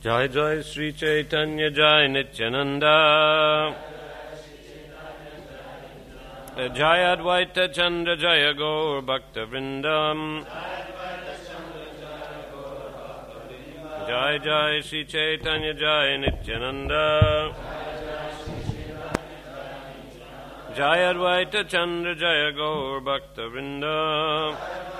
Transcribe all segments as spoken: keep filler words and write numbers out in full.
Jai Jai Sri Chaitanya Jai Nityananda Jai Advaita Chandra Jaya Gaur Bhakta Vrindam Jai Jai Sri Chaitanya Jai Nityananda Jai Advaita Chandra Jaya Gaur Bhakta Vrindam.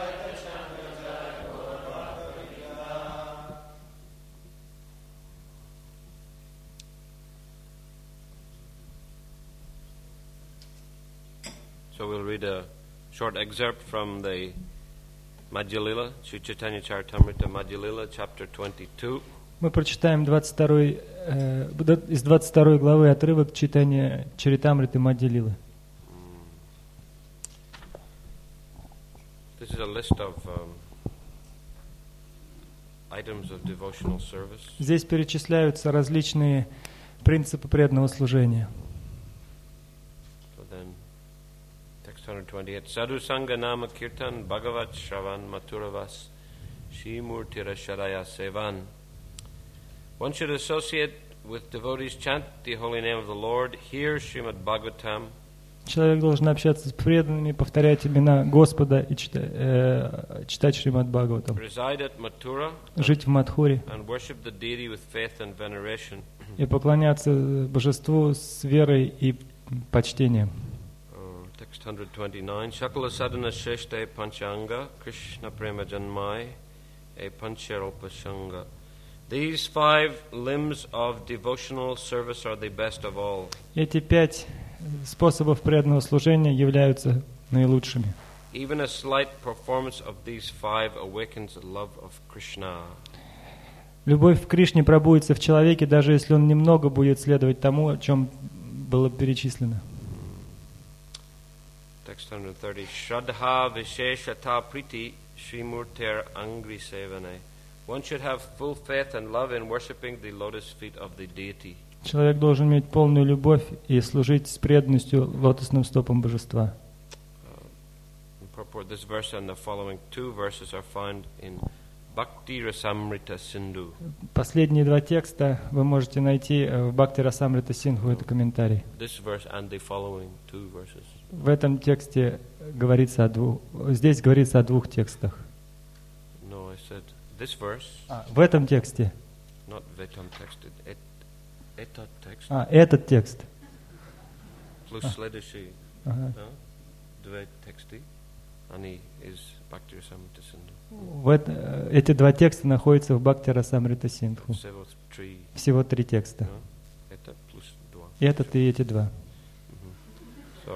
So we'll read a short excerpt from the Madhya Lila, Sri Chaitanya Charitamrita Madhya Lila, chapter twenty-two. Мы прочитаем двадцать второй, э, из двадцать второй главы отрывок читания Чаритамриты Мадья Лилы. This is a list of um, items of devotional service. Здесь перечисляются различные принципы преданного служения. So then, text one twenty-eight. Sadhu Sangha Nama Kirtan Bhagavat Shravan Maturavas Shimurtira Sharaya Sevan. One should associate with devotees, chant the holy name of the Lord, hear Srimad Bhagavatam. Человек должен общаться с преданными, повторять имена Господа и читать, э, читать Шримад Бхагаватам, жить в Мадхуре и поклоняться Божеству с верой и почтением. Text one twenty-nine. Shakala sadhana shreshte panchanga Krishna prema janmai e pancharalpashanga. These five limbs of devotional service are the best of all. Эти пять способов преданного служения являются наилучшими. Even a slight performance of these five awakens the love of Krishna. Любовь к Кришне пробудится в человеке, даже если он немного будет следовать тому, о чем было перечислено. Text one thirty. Shraddha visheshata priti Srimurter angri sevane. One should have full faith and love in worshipping the lotus feet of the deity. Человек должен иметь полную любовь и служить с преданностью лотосным стопам Божества. Uh, this verse and the following two verses are found in Bhakti Rasamrita Sindhu. Последние два текста вы можете найти в Бхакти Расамрита Синдху, это комментарий. This verse and the following two verses. В этом тексте говорится о двух, здесь говорится о двух текстах. No, I said this verse. А, в этом тексте. Not vetam text. It, этот текст. А, этот текст. Плюс следующий. Две тексты. Они из Бхакти Расамрита Синдху. Вот эти два текста находятся в Бхакти Расамрита Синдху. Всего три. Всего три текста. Это плюс два. И этот и эти два. So,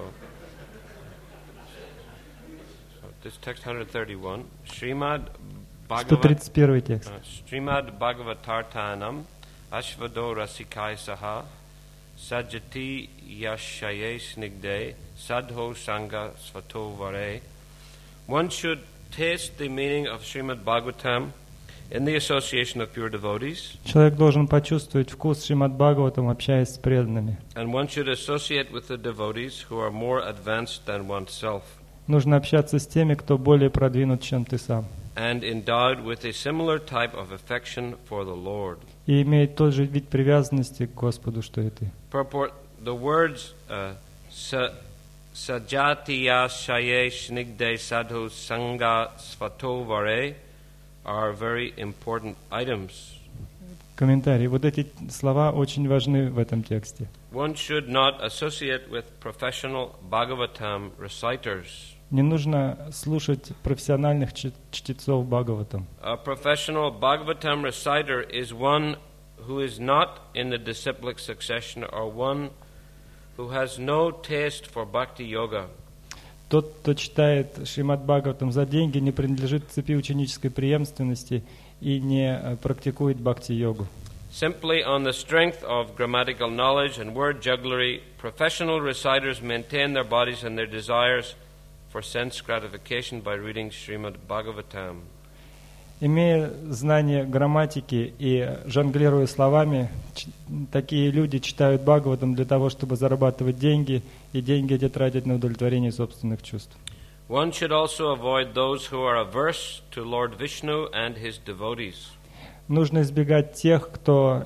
so this text one thirty-one, Srimad сто тридцать первый текст. Srimad Bhagavatartanam Ashvado Rasikai Saha Sajati Yashaye Snigde Sadho Sangha Svato Vare. One should taste the meaning of Srimad Bhagavatam in the association of pure devotees. Человек должен почувствовать вкус Шримад Бхагаватам, общаясь с преданными. And one should associate with the devotees who are more advanced than oneself. Нужно общаться с теми, кто более продвинут, чем ты сам. And endowed with a similar type of affection for the Lord. И имеет тот же вид привязанности к Господу, что и ты. Purport: the words uh, sa, Sajatiya Shaye Snigde Sadhu Sangha Svato Vare are very important items. Комментарий. Вот эти слова очень важны в этом тексте. One should not associate with professional Bhagavatam reciters. Не нужно слушать профессиональных чтецов Бхагаватам. A professional Bhagavatam reciter is one who is not in the disciplic succession or one who has no taste for bhakti yoga. Тот, кто читает Шримад Бхагаватам за деньги, не принадлежит к цепи ученической преемственности и не практикует бхакти-йогу. Simply on the strength of grammatical knowledge and word jugglery, professional reciters maintain their bodies and their desires for sense gratification by reading Srimad Bhagavatam. Имея знание грамматики и жонглируя словами, ч- такие люди читают Бхагаватам для того, чтобы зарабатывать деньги, и деньги эти тратят на удовлетворение собственных чувств. One should also avoid those who are averse to Lord Vishnu and his devotees. Нужно избегать тех, кто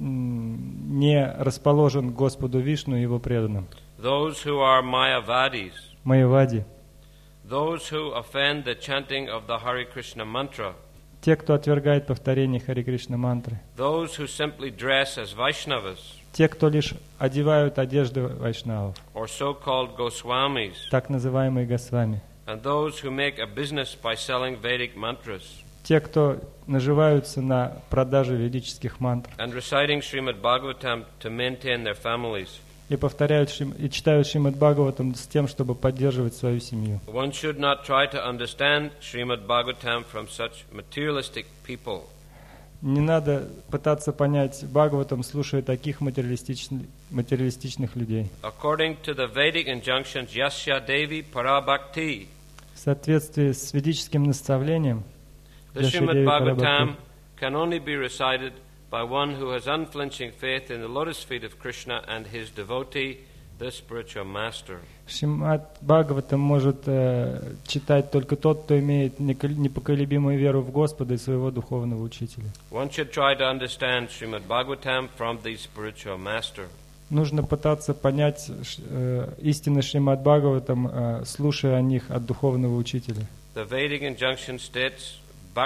н- не расположен к Господу Вишну и Его преданным. Those who are Mayavadis, Майявади. those who offend the chanting of the Hare Krishna mantra, Те, кто отвергает повторение Хари Кришна мантры. those who simply dress as Vaishnavas Те, кто лишь одевают одежды вайшнавов, or so-called Goswamis, так называемые Госвами. and those who make a business by selling Vedic mantras Те, кто наживаются на продаже ведических мантр and reciting Srimad Bhagavatam to maintain their families. и повторяют Шрим- и читают Шримад Бхагаватам с тем, чтобы поддерживать свою семью. One should not try to understand Srimad Bhagavatam from such materialistic people. Не надо пытаться понять Бхагаватам, слушая таких материалистичных, материалистичных людей. According to the Vedic injunctions, Yasya Devi Parabhakti, В соответствии с ведическим наставлением, the Yasya Srimad Devi Bhagavatam Parabhakti, can only be recited by one who has unflinching faith in the lotus feet of Krishna and his devotee, the spiritual master. Шримад Бхагаватам может э, читать только тот, кто имеет некол- непоколебимую веру в Господа и своего духовного учителя. One should try to understand Srimad Bhagavatam from the spiritual master. Нужно пытаться понять ш- э, истины Шримад Бхагаватам, э, слушая о них от духовного учителя. The Vedic injunction states,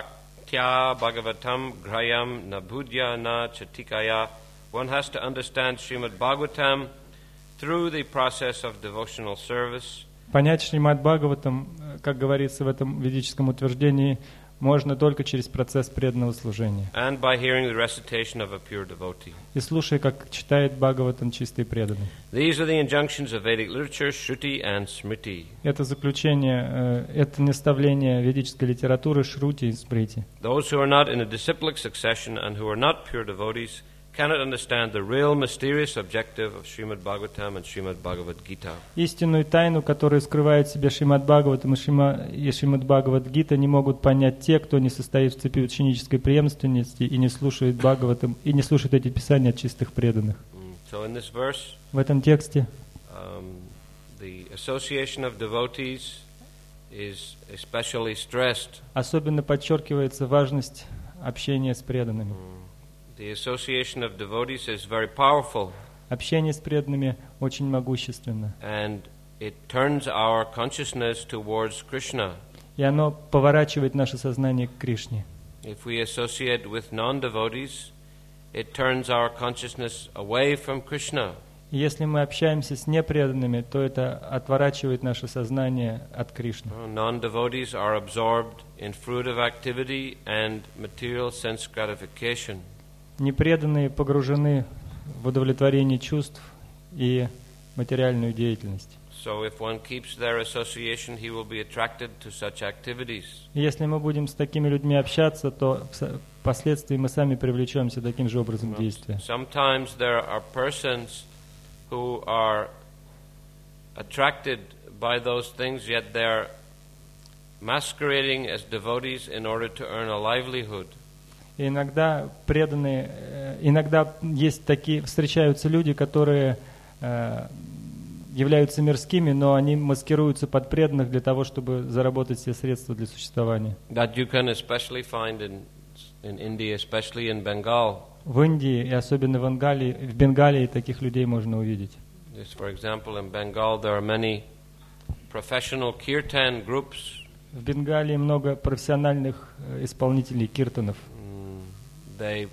Bhaktya Bhagavatam Grayam Nabudya Na Chatikaya. One has to understand Srimad Bhagavatam through the process of devotional service. Понять Шримад Бхагаватам, э, как говорится в этом ведическом утверждении, можно только через процесс преданного служения. And by hearing the recitation of a pure devotee. И слушая, как читает Бхагаватам чистый преданный. These are the injunctions of Vedic literature, Shruti and Smriti. Это заключение, э, это наставление ведической литературы Шрути и Смрити. Those who are not in a disciplic succession and who are not pure devotees cannot understand the real mysterious objective of Srimad Bhagavatam and Srimad Bhagavad Gita. Истинную тайну, которую скрывает в себе Шримад Бхагаватам и Шрима- и Шримад Бхагавад Гита, не могут понять те, кто не состоит в цепи ученической преемственности и не слушает Бхагаватам, и не слушает эти писания от чистых преданных. Mm, So in this verse, В этом тексте um, the association of devotees is especially stressed. особенно подчеркивается важность общения с преданными. The association of devotees is very powerful, Общение с преданными очень могущественно, and it turns our consciousness towards Krishna. и оно поворачивает наше сознание к Кришне. If we associate with non-devotees, it turns our consciousness away from Krishna. И если мы общаемся с непреданными, то это отворачивает наше сознание от Кришны. Uh, Non-devotees are absorbed in fruitive activity and material sense gratification. Непреданные погружены в удовлетворение чувств и материальную деятельность. So if one keeps their association, he will be attracted to such activities. И если мы будем с такими людьми общаться, то в- впоследствии мы сами привлечемся таким же образом к действию. Sometimes there are persons who are attracted by those things, yet they're masquerading as devotees in order to earn a livelihood. И иногда преданные, э, иногда есть такие, встречаются люди, которые э, являются мирскими, но они маскируются под преданных для того, чтобы заработать все средства для существования. That you can especially find in in India, especially in Bengal. В Индии и особенно в Бенгалии, в Бенгалии таких людей можно увидеть. Yes, for example, in Bengal there are many professional kirtan groups. В Бенгалии много профессиональных э, исполнителей киртанов. Mm, they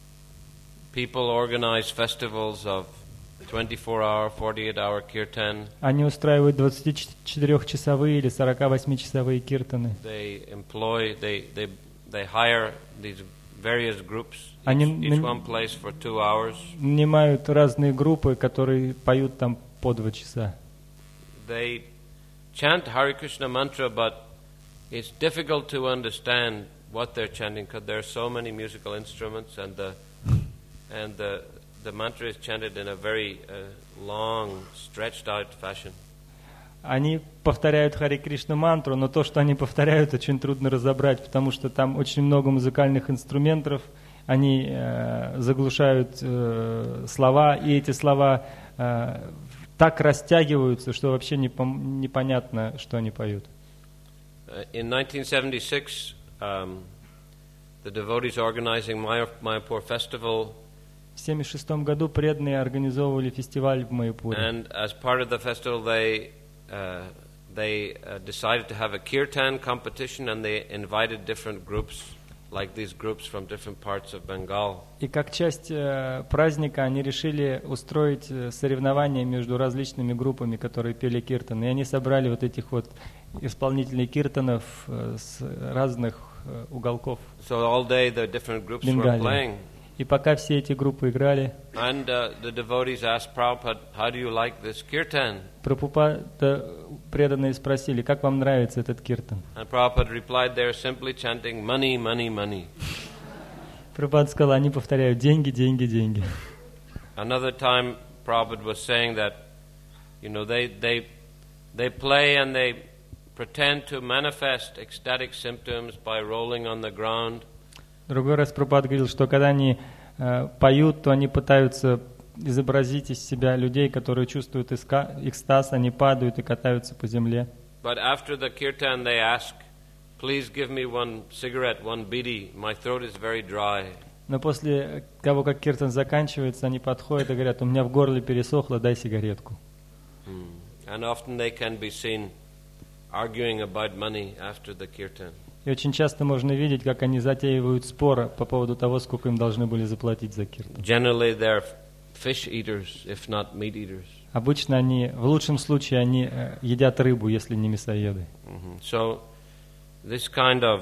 people organize festivals of twenty-four hour, forty-eight hour kirtan. Они устраивают двадцатичетырёхчасовые или сорокавосьмичасовые киртаны. They employ, they they they hire these various groups. Они Each, each нан- one plays for two hours. Нанимают разные группы, которые поют там по два часа. They chant Hare Krishna mantra, but it's difficult to understand what they're chanting because there are so many musical instruments, and the and the the mantra is chanted in a very uh, long, stretched out fashion. Они повторяют Хари Кришна мантру, но то, что они повторяют, очень трудно разобрать, потому что там очень много музыкальных инструментов, они э, заглушают э, слова, и эти слова э, так растягиваются, что вообще не пом- непонятно, что они поют. Uh, in nineteen seventy-six, um, the devotees organizing Mayapur festival. В семьдесят шестом году преданные организовывали фестиваль в Майяпуре. And as part of the festival, they uh, they uh, decided to have a kirtan competition, and they invited different groups, like these groups from different parts of Bengal. И как часть э, праздника они решили устроить э, соревнования между различными группами, которые пели киртан. И они собрали вот этих вот исполнителей киртанов э, с разных э, уголков So all day the different groups were Бенгалии. playing. И пока все эти группы играли, And uh, the devotees asked Prabhupada, how do you like this kirtan? Прабхупада преданные спросили, как вам нравится этот киртан? And Prabhupada replied, they're simply chanting, money, money, money. Прабхупада сказал, они повторяют, деньги, деньги, деньги. Another time Prabhupada was saying that, you know, they, they, they play and they pretend to manifest ecstatic symptoms by rolling on the ground. Другой раз Прабхупада говорил, что когда они э, поют, то они пытаются изобразить из себя людей, которые чувствуют иска- экстаз, они падают и катаются по земле. But after the kirtan they ask, please give me one cigarette, one bidi, my throat is very dry. Но после того, как киртан заканчивается, они подходят и говорят, у меня в горле пересохло, дай сигаретку. Hmm. And often they can be seen arguing about money after the kirtan. И очень часто можно видеть, как они затеивают спор по поводу того, сколько им должны были заплатить за киртан. Generally they're fish eaters, if not meat eaters. Обычно они, в лучшем случае, они э, едят рыбу, если не мясоеды. Mm-hmm. So this kind of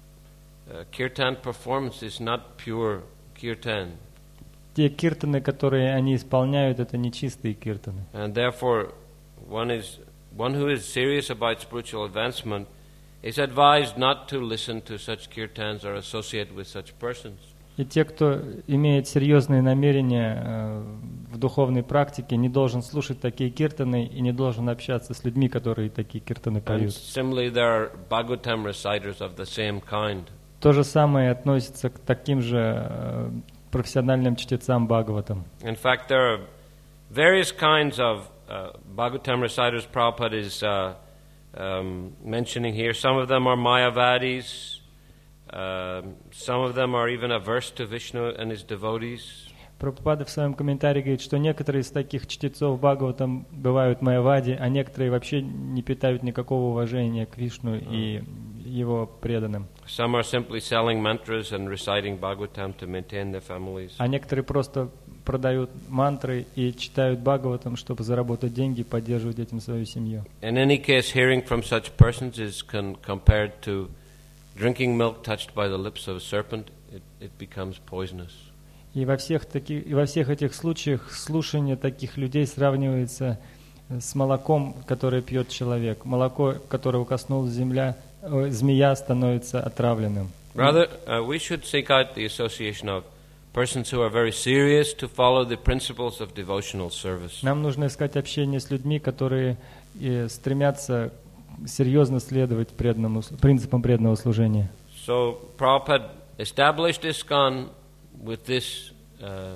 uh, kirtan performance is not pure kirtan. Те киртаны, которые они исполняют, это не чистые киртаны. And therefore one is one who is serious about spiritual advancement is advised not to listen to such kirtans or associate with such persons. И те, кто имеет серьезные намерения э, в духовной практике, не должен слушать такие киртаны и не должен общаться с людьми, которые такие киртаны And поют. similarly, there are Bhagavatam reciters of the same kind. То же самое относится к таким же э, профессиональным чтецам Бхагаватам. In fact, there are various kinds of uh, Bhagavatam reciters Prabhupada is uh, um, mentioning here. Some of them are Mayavadis. Uh, some of them are even averse to Vishnu and his devotees. Прабхупада в своем комментарии говорит, что некоторые из таких чтецов Бхагаватам бывают майявади, а некоторые вообще не питают никакого уважения к Вишну и его преданным. Some are simply selling mantras and reciting Bhagavatam to maintain their families. А некоторые просто продают мантры и читают Бхагаватам, чтобы заработать деньги и поддерживать этим свою семью. In any case, hearing from such persons is con- compared to drinking milk touched by the lips of a serpent. It, it becomes poisonous. И во всех таких, и во всех этих случаях слушание таких людей сравнивается с молоком, которое пьет человек. Молоко, которого коснулась земля, э, змея, становится отравленным. Rather, uh, we should seek out the association of persons who are very serious to follow the principles of devotional service. Нам нужно искать общение с людьми, которые э, стремятся серьезно следовать преданному, принципам преданного служения. So Prabhupada established ISKCON with this, uh,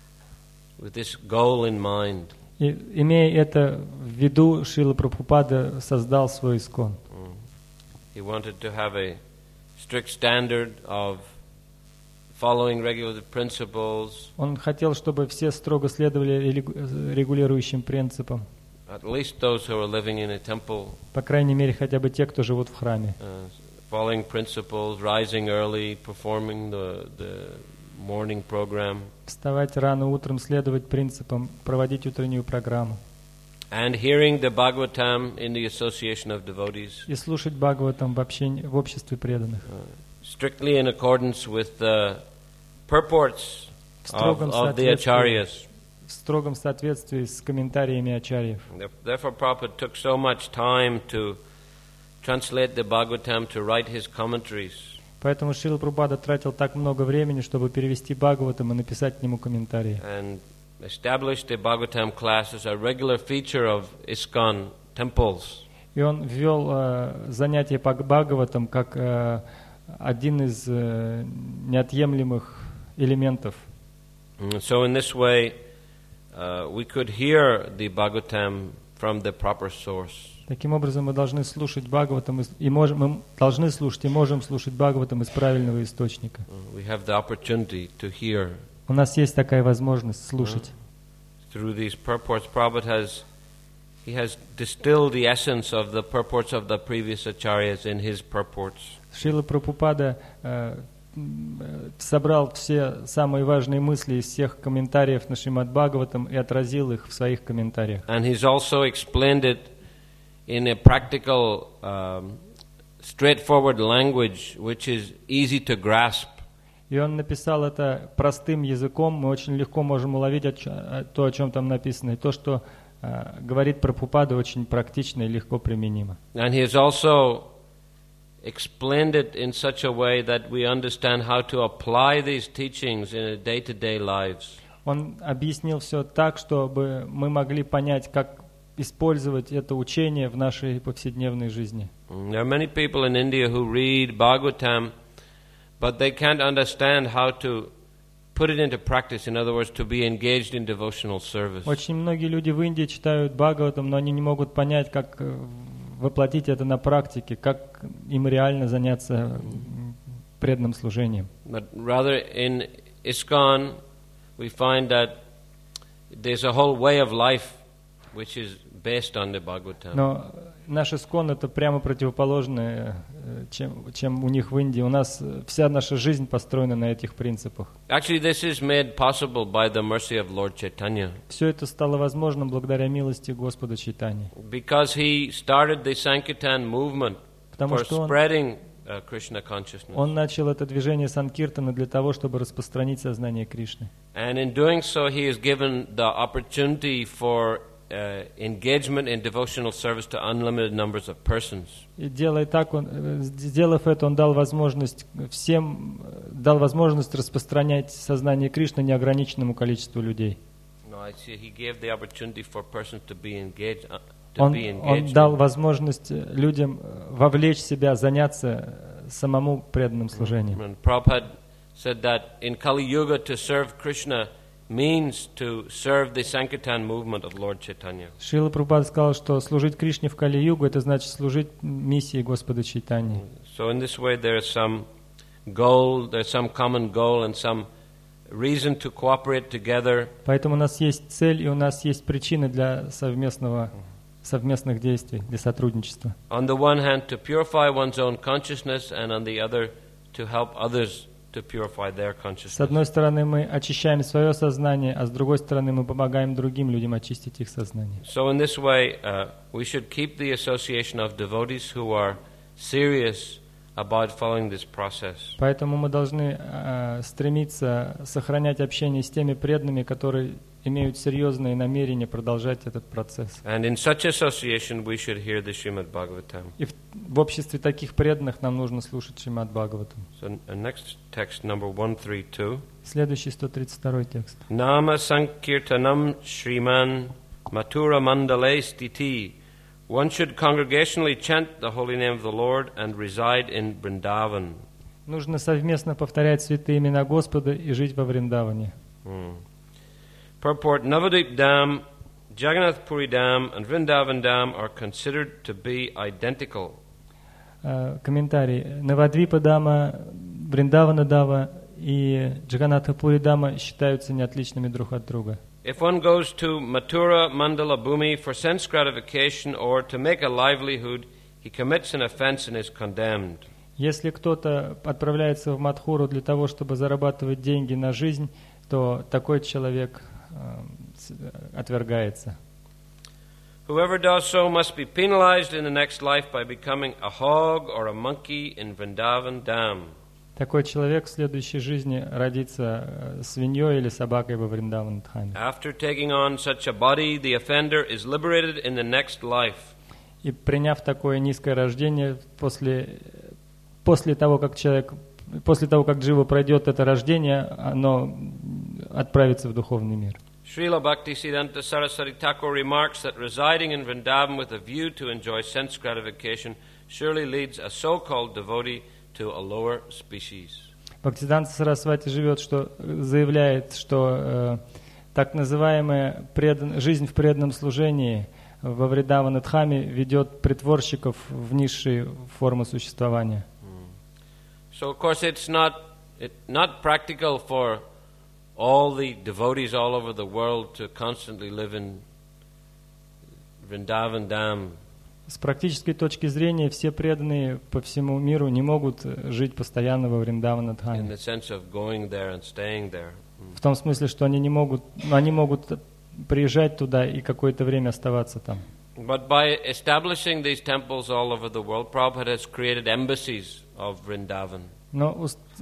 with this goal in mind. И, имея это в виду, Шрила Прабхупада создал свой искон. Mm. He wanted to have a strict standard of following regulative principles. Он хотел, чтобы все строго следовали регулирующим принципам. At least those who are living in a temple. По крайней мере, хотя бы те, кто живут в храме. Uh, following principles, rising early, performing the the morning program. Вставать рано утром, следовать принципам, проводить утреннюю программу. And hearing the Bhagavatam in the association of devotees. И слушать Бхагаватам в общении, в обществе преданных. Uh, strictly in accordance with the purports of, of the acharyas. В строгом соответствии с комментариями ачарьев. Therefore, Prabhupada took so much time to translate the Bhagavatam, to write his commentaries. Поэтому Шрила Прабхупада тратил так много времени, чтобы перевести Бхагаватам и написать к нему комментарии. And established the Bhagavatam class as a regular feature of ISKCON temples. И он ввел э, занятия по Бхагаватам как э, один из э, неотъемлемых элементов. So in this way, uh, we could hear the Bhagavatam from the proper source. Таким образом, мы должны слушать Бхагаватам, и можем, мы должны слушать и можем слушать Бхагаватам из правильного источника. We have the opportunity to hear. У нас есть такая возможность слушать. Through these purports, Prabhupada has he has distilled the essence of the purports of the previous acharyas in his purports. Шрила Прабхупада э, собрал все самые важные мысли из всех комментариев на Шримад Бхагаватам и отразил их в своих комментариях. And he's also explained it in a practical, um, straightforward language, which is easy to grasp. И он написал это простым языком, мы очень легко можем уловить то, о чем там написано, и то, что э, говорит Прабхупада, очень практично и легко применимо. And he has also explained it in such a way that we understand how to apply these teachings in our day-to-day lives. Он объяснил все так, чтобы мы могли понять, как использовать это учение в нашей повседневной жизни. There are many people in India who read Bhagavatam, but they can't understand how to put it into practice. In other words, to be engaged in devotional service. Очень многие люди в Индии читают Бхагаватам, но они не могут понять, как воплотить это на практике, как им реально заняться преданным служением. But rather in ISKCON, we find that there's a whole way of life which is based on the Bhagavatam. Но наш ISKCON это прямо противоположное, чем, чем у них в Индии. У нас вся наша жизнь построена на этих принципах. Actually, this is made possible by the mercy of Lord Chaitanya. Все это стало возможным благодаря милости Господа Чайтаньи. Because he started the Sankirtan movement Потому for что он, spreading uh, Krishna consciousness. он начал это движение Санкиртана для того, чтобы распространить сознание Кришны. And in doing so, he has given the opportunity for Uh, engagement in devotional service to unlimited numbers of persons. И делая так, он, сделав это, он дал возможность всем, дал возможность распространять сознание Кришны неограниченному количеству людей. No, I see. He gave the opportunity for persons to be engaged. Uh, to Он, be он engaged. дал возможность людям вовлечь себя, заняться самому преданным служением. And Prabhupada said that in Kali Yuga to serve Krishna means to serve the Sankirtan movement of Lord Chaitanya. Шрила Прабхупада сказал, что служить Кришне в Кали-югу — это значит служить миссии Господа Чайтаньи. So in this way there is some goal, there's some common goal and some reason to cooperate together. Поэтому у нас есть цель и у нас есть причины для совместного, совместных действий, для сотрудничества. On the one hand, to purify one's own consciousness, and on the other, to help others to purify their consciousness. С одной стороны, мы очищаем свое сознание, а с другой стороны, мы помогаем другим людям очистить их сознание. So in this way, uh, we should keep the association of devotees who are serious about following this process. Поэтому мы должны э, стремиться сохранять общение с теми преданными, которые имеют серьезные намерения продолжать этот процесс. And in such association, we should hear the Srimad Bhagavatam. И в, в обществе таких преданных нам нужно слушать Шримад Бхагаватам. So uh, next text, number one thirty-two. Следующий сто тридцать второй текст. Nama Sankirtanam Shriman Mathura Mandale Stiti. One should congregationally chant the holy name of the Lord and reside in Vrindavan. Нужно совместно повторять святые имена Господа и жить во Вриндаване. Hmm. Purport: Navadvip Dham, Jagannath Puri Dham, and Vrindavan Dham are considered to be identical. Uh, комментарий. Навадвипа Дама, Вриндавана Дава и Джаганатха Пури Дама считаются неотличными друг от друга. If one goes to Mathura Mandala Bhumi for sense gratification or to make a livelihood, he commits an offense and is condemned. Если кто-то отправляется в Мадхуру для того, чтобы зарабатывать деньги на жизнь, то такой человек э, отвергается. Whoever does so must be penalized in the next life by becoming a hog or a monkey in Vrindavan Dham. Такой человек в следующей жизни родится свиньей или собакой во Вриндаван-дхаме. After taking on such a body, the offender is liberated in the next life. И приняв такое низкое рождение, после, после того, как человек, после того, как джива пройдет это рождение, оно отправится в духовный мир. Srila Bhaktisiddhanta Saraswati Thakur remarks that residing in Vrindavan with a view to enjoy sense gratification surely leads a so-called devotee to a lower species. Бхактисиддханта Сарасвати живет, что заявляет, что э, так называемая предан, жизнь в преданном служении, во Вриндаванадхаме ведет притворщиков в низшие формы существования. So of course it's not it, not practical for all the devotees all over the world to constantly live in Vrindavan Dham. С практической точки зрения все преданные по всему миру не могут жить постоянно во Вриндаванадхаме. In the sense of going there and staying there. В том смысле, что они не могут, они могут приезжать туда и какое-то время оставаться там. But by establishing these temples all over the world, Prabhupada has created embassies of Vrindavan. Но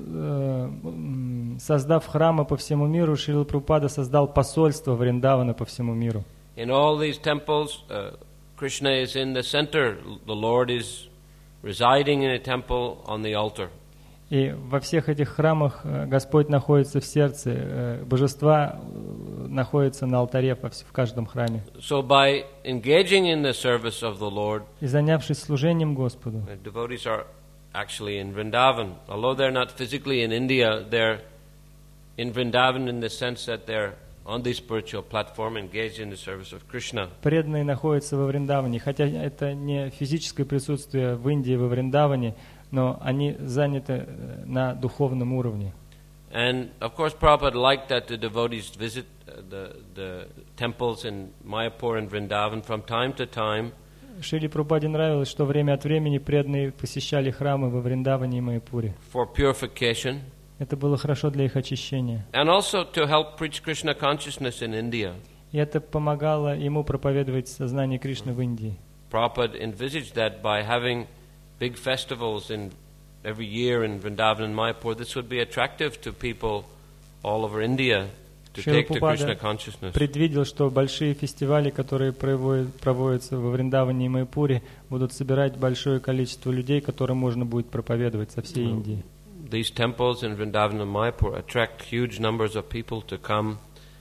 э, создав храмы по всему миру, Шрила Прабхупада создал посольство Вриндавана по всему миру. In all these temples, uh, Krishna is in the center. The Lord is residing in a temple on the altar. И во всех этих храмах Господь находится в сердце, божества находятся на алтаре в каждом храме. So by engaging in the service of the Lord, и занявшись служением Господу, the devotees are actually in Vrindavan. Although they're not physically in India, they're in Vrindavan in the sense that they're on the spiritual platform engaged in the service of Krishna. Преданные находятся во Вриндаване, хотя это не физическое присутствие в Индии во Вриндаване, но они заняты на духовном уровне. And of course, Prabhupada liked that the devotees visit the the temples in Mayapur and Vrindavan from time to time. Шриле Прабхупаде нравилось, что время от времени преданные посещали храмы во Вриндаване и Майяпуре. For purification. Это было хорошо для их очищения. And also to help preach Krishna consciousness in India. И это помогало ему проповедовать сознание Кришны в Индии. Prabhupada envisaged that by having big festivals in every year in Vrindavan and Mayapur, this would be attractive to people all over India to take to Krishna consciousness. Предвидел, что большие фестивали, которые проводятся во Вриндаване и Майяпуре, будут собирать большое количество людей, которым можно будет проповедовать со всей Индии. These temples in Vrindavan and Mayapur attract huge numbers of people to come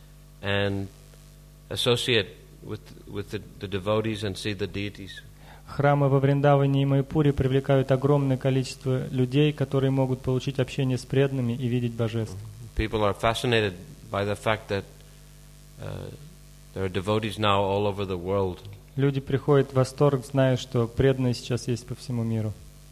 and associate with with the, the devotees and see the deities. Храмы во Вриндаване и Майяпуре привлекают огромное количество людей, которые могут получить общение с преданными и видеть божеств. People are fascinated by the fact that uh, there are devotees now all over the world. Люди приходят в восторг, зная, что преданные сейчас есть по всему миру.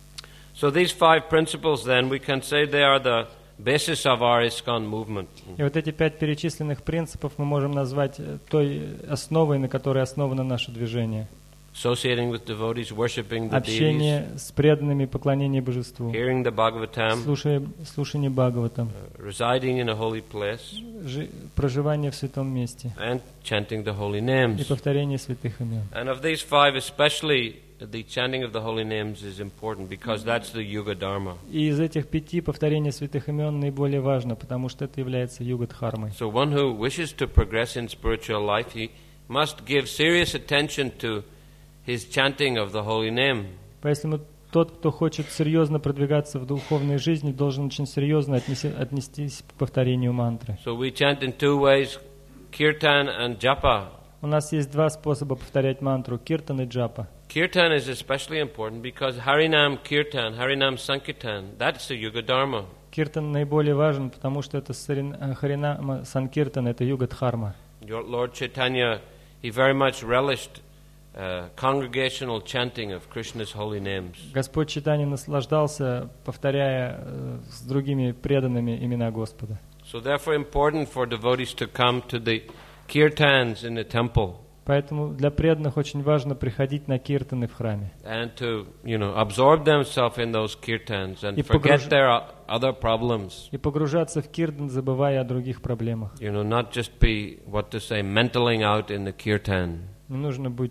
So these five principles, then, we can say they are the basis of our ISKCON movement. И вот эти пять перечисленных принципов мы можем назвать той основой, на которой основано наше движение. Associating with devotees, worshiping the Общение deities, с преданными, поклонение божеству, hearing the Bhagavatam, слушание, слушание Бхагаватам, uh, residing in a holy place, жи, проживание в святом месте and chanting the holy и names. повторение святых имен. And of these five, especially the chanting of the holy names is important because that's the Yuga Dharma. И из этих пяти повторение святых имен наиболее важно, потому что это является юга-дхармой. So one who wishes to progress in spiritual life, he must give serious attention to his chanting of the holy name. Поэтому тот, кто хочет серьезно продвигаться в духовной жизни, должен очень серьезно отнести, отнестись к повторению мантры. So we chant in two ways, kirtan and japa. У нас есть два способа повторять мантру: киртан и джапа. Kirtan is especially important because Harinam Kirtan, Harinam Sankirtan, that's the Yuga Dharma. Киртан наиболее важен, потому что это Харинама Санкиртан, это юга-дхарма. Lord Chaitanya, he very much relished uh, congregational chanting of Krishna's holy names. Господь Чайтанья наслаждался, повторяя э, с другими преданными имена Господа. So therefore important for devotees to come to the kirtans in the temple. Поэтому для преданных очень важно приходить на киртаны в храме. And to, you know, absorb themselves in those kirtans and И forget погруж- their other problems. И погружаться в киртан, забывая о других проблемах. You know, not just be, what to say, mentaling out in the kirtan. Не нужно быть,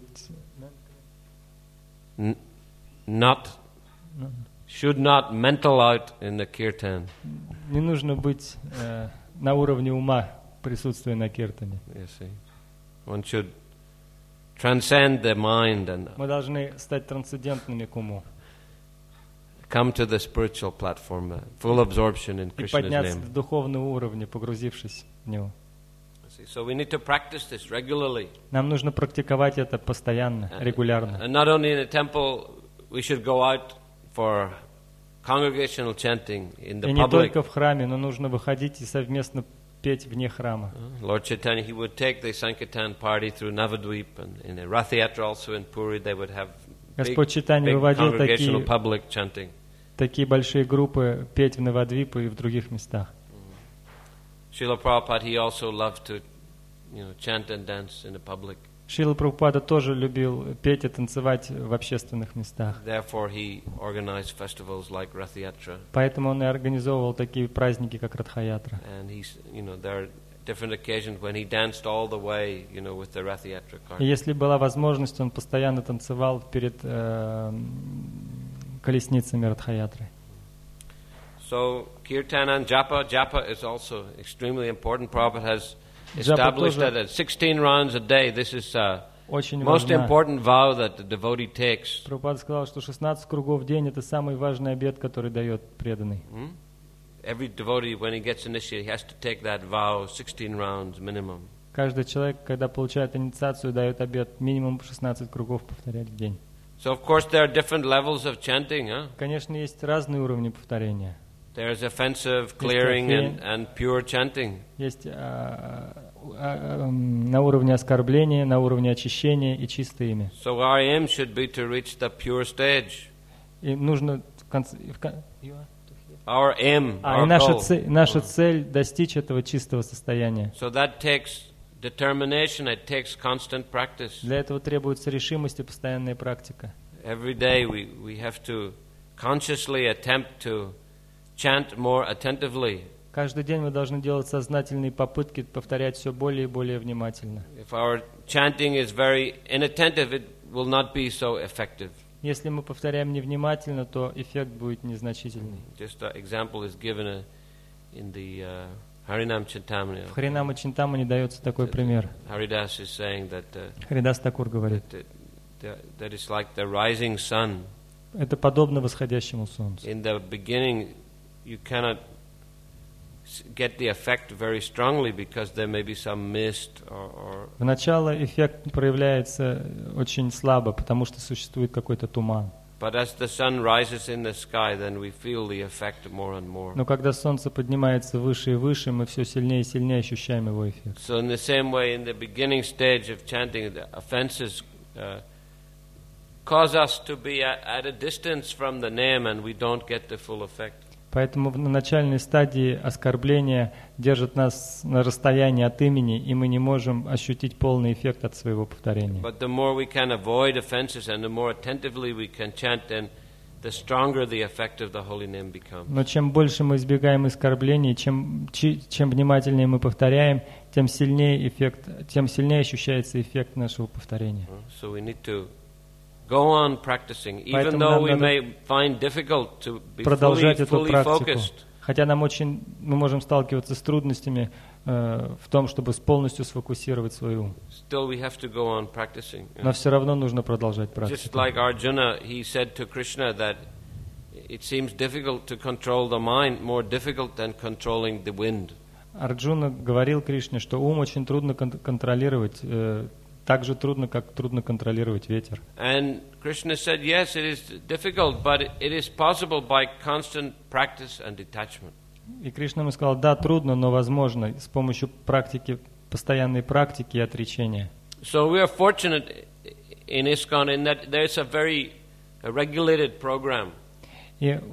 N- not, should not mental out in the kirtan. не нужно быть э, на уровне ума, присутствуя на киртане. You see, one should transcend the mind and Мы должны стать трансцендентными к уму come to the spiritual platform, uh, full absorption in и Krishna's подняться name. до духовного уровня, погрузившись в него. See, so we need to practice this regularly. Нам нужно практиковать это постоянно, регулярно. And not only in the temple, we should go out for congregational chanting in И the не public. только в храме, но нужно выходить и совместно петь вне храма. Lord Chaitanya, he would take the Sankirtan party through Navadvip, and in the Rath Yatra also in Puri, they would have big, Господь Чайтанья big выводил congregational такие, public chanting. такие большие группы петь в Навадвипу и в других местах. Srila Prabhupada, he also loved to, you know, chant and dance in the public. Шрила Прабхупада тоже любил петь и танцевать в общественных местах. Therefore, he organized festivals like Rath Yatra. Поэтому он и организовывал такие праздники, как Радха-ятра. And he's, you know, there are different occasions when he danced all the way, you know, with the Rath Yatra cart. И если была возможность, он постоянно танцевал перед э, колесницами Радха-ятры. So, Kirtan and Japa, Japa is also extremely important. Prabhupada has Japa established тоже that at sixteen rounds a day, this is uh, очень most важна. important vow that the devotee takes. Прабхупада сказал, что шестнадцать кругов в день — это самый важный обет, который дает преданный. Hmm? Every devotee, when he gets initiated, he has to take that vow sixteen rounds minimum. Каждый человек, когда получает инициацию, дает обет минимум шестнадцать кругов повторять в день. So, of course, there are different levels of chanting. Huh? Конечно, есть разные уровни повторения. There's offensive, clearing, and, and pure chanting. Есть а, а, а, на уровне оскорбления, на уровне очищения и чистое имя. So our aim should be to reach the pure stage. И нужно в конце... в кон- Our aim, А, и our наша goal. цель, наша цель достичь этого чистого состояния. So that takes determination, it takes constant practice. Для этого требуется решимость и постоянная практика. Every day we, we have to consciously attempt to chant more attentively. Каждый день мы должны делать сознательные попытки повторять все более и более внимательно. If our chanting is very inattentive, it will not be so effective. Если мы повторяем невнимательно, то эффект будет незначительный. Just an example is given uh, in the uh, Harinam Chintamani. В Харинама Чинтамани дается такой пример. Haridas is saying that, uh, Харидас Такур говорит, that, that, that it's like the rising sun. это подобно восходящему солнцу. In the beginning, you cannot s- get the effect very strongly because there may be some mist or, or В начало эффект проявляется очень слабо, потому что существует какой-то туман. but as the sun rises in the sky, then we feel the effect more and more. Но когда солнце поднимается выше и выше, мы все сильнее и сильнее ощущаем его эффект. So in the same way, in the beginning stage of chanting, the offenses uh, cause us to be at, at a distance from the name, and we don't get the full effect. Поэтому на начальной стадии оскорбления держат нас на расстоянии от имени, и мы не можем ощутить полный эффект от своего повторения. But the more we can avoid offenses and the more attentively we can chant, then the stronger the effect of the holy name becomes. Но чем больше мы избегаем оскорблений, чем, чи- чем внимательнее мы повторяем, тем сильнее эффект, тем сильнее ощущается эффект нашего повторения. So we need to go on practicing, even Поэтому though нам we надо may find difficult to be fully, Продолжать эту fully практику. focused. Хотя нам очень, мы можем сталкиваться с трудностями э, в том, чтобы полностью сфокусировать свой ум. Still, we have to go on practicing. Но все равно нужно продолжать Just практику. like Arjuna, he said to Krishna that it seems difficult to control the mind, more difficult than controlling the wind. Арджуна говорил Кришне, что ум очень трудно кон- контролировать, э, так же трудно, как трудно контролировать ветер. And Krishna said, yes, it is difficult, but it is possible by constant practice and detachment. И Кришна ему сказал, да, трудно, но возможно с помощью практики, постоянной практики и отречения. So we are fortunate in ISKCON in that there is a very regulated program. И э,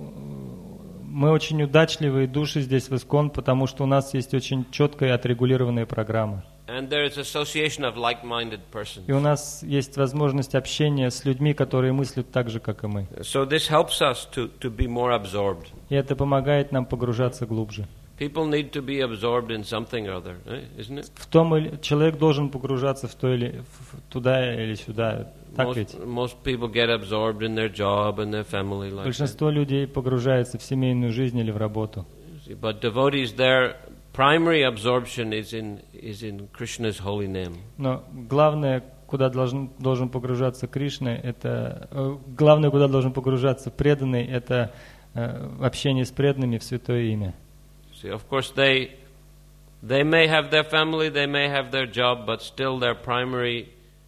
мы очень удачливые души здесь в ИСККОН, потому что у нас есть очень четкая и отрегулированная программа. And there is association of like-minded persons. И у нас есть возможность общения с людьми, которые мыслят так же, как и мы. So this helps us to, to be more absorbed. И это помогает нам погружаться глубже. People need to be absorbed in something or other, eh? Isn't it? В том или человек должен погружаться в то или в- туда или сюда, так ведь? Most, most people get absorbed in their job and their family life. Большинство людей погружается в семейную жизнь или в работу. But devotees, their primary absorption is in is in Krishna's holy name. Но главное, куда должен, должен погружаться Кришна, это э, главное, куда должен погружаться преданный, это э, общение с преданными в святое имя. See, of course, they they may have their family, they may have their job, but still their primary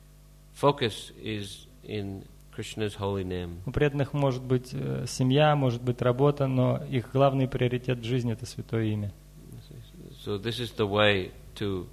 focus is in Krishna's holy name. У преданных может быть э, семья, может быть работа, но их главный приоритет в жизни — это святое имя. So this is the way to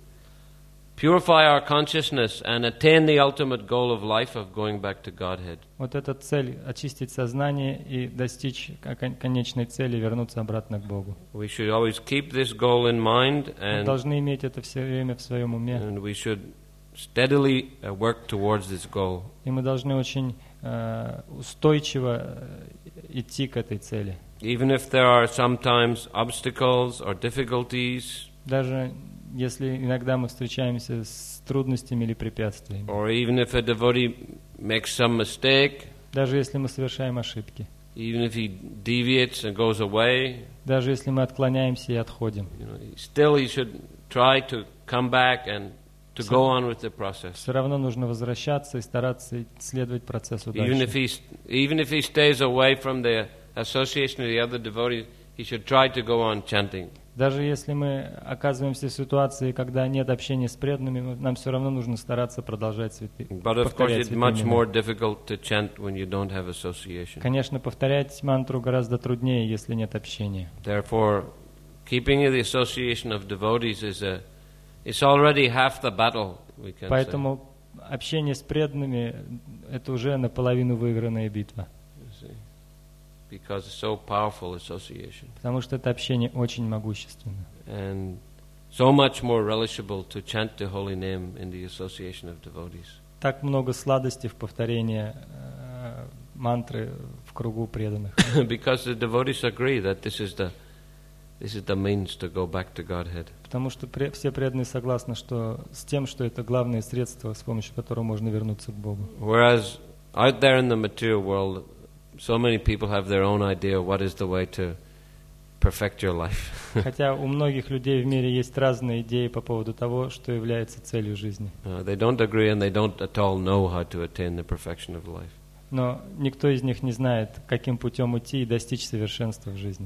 purify our consciousness and attain the ultimate goal of life of going back to Godhead. Вот эта цель — очистить сознание и достичь кон- конечной цели, вернуться обратно к Богу. We should always keep this goal in mind, Мы and, должны иметь это все время в своем уме, and we should steadily uh, work towards this goal. и мы должны очень э, устойчиво э, идти к этой цели. Even if there are sometimes obstacles or difficulties, Даже если иногда мы встречаемся с трудностями или препятствиями, or even if a devotee makes some mistake, даже если мы совершаем ошибки, even if he deviates and goes away, даже если мы отклоняемся и отходим, you know, still he should try to come back and to go on with the process. все равно нужно возвращаться и стараться следовать процессу Even if дальше. he, even if he stays away from the association of the other devotees, he should try to go on chanting. Даже если мы оказываемся в ситуации, когда нет общения с преданными, мы- нам все равно нужно стараться продолжать святые, But of course, повторять it's святые much имена. more difficult to chant when you don't have association. Конечно, повторять мантру гораздо труднее, если нет общения. Therefore, keeping the association of devotees is a, it's already half the battle, we can say. Поэтому общение с преданными — это уже наполовину выигранная битва, You see. Because it's so powerful association. потому что это общение очень могущественно. And so much more relishable to chant the holy name in the association of devotees. Так много сладости в повторении э, мантры в кругу преданных. Because the devotees agree that this is the this is the means to go back to Godhead. Потому что пре- все преданные согласны что, с тем, что это главное средство, с помощью которого можно вернуться к Богу. Whereas out there in the material world, so many people have their own idea what is the way to perfect your life. Хотя у многих людей в мире есть разные идеи по поводу того, что является целью жизни. Uh, they don't agree and they don't at all know how to attain the perfection of life. Но никто из них не знает, каким путем идти и достичь совершенства в жизни.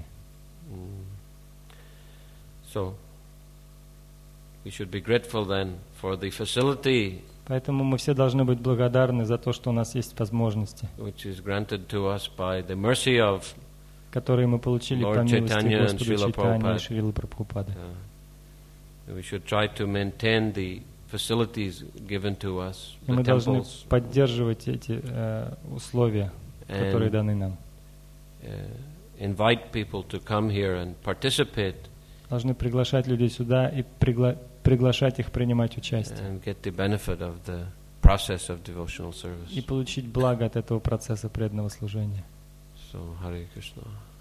So, we should be grateful then for the facility Поэтому мы все должны быть благодарны за то, что у нас есть возможности, which is granted to us by the mercy of которые мы получили по Lord милости Chaitanya and Господа Srila Чайтаньи и Prabhupada. Шрилы Прабхупады. uh, we should try to maintain the facilities given to us, И the мы должны temples, поддерживать эти э, условия, которые and даны нам. uh, invite people to come here and participate Должны приглашать людей сюда и пригла- приглашать их принимать участие and get the benefit of the process of devotional service. и получить благо от этого процесса преданного служения. So, Hare Krishna.